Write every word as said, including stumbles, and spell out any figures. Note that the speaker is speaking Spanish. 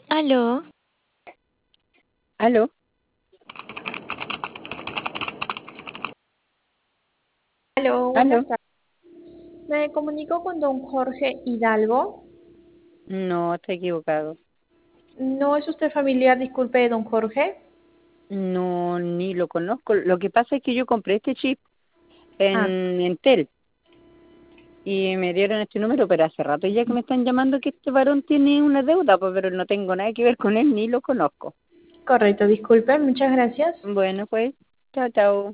Aló, ¿Aló? Aló, buenas ¿Aló? tardes. Me comunico con don Jorge Hidalgo. No, está equivocado. ¿No es usted familiar, disculpe, de don Jorge? No, ni lo conozco. Lo que pasa es que yo compré este chip Ah, en Entel y me dieron este número, pero hace rato ya que me están llamando que este varón tiene una deuda, pues, pero no tengo nada que ver con él ni lo conozco. correcto, disculpe, muchas gracias. Bueno, pues, chao, chao.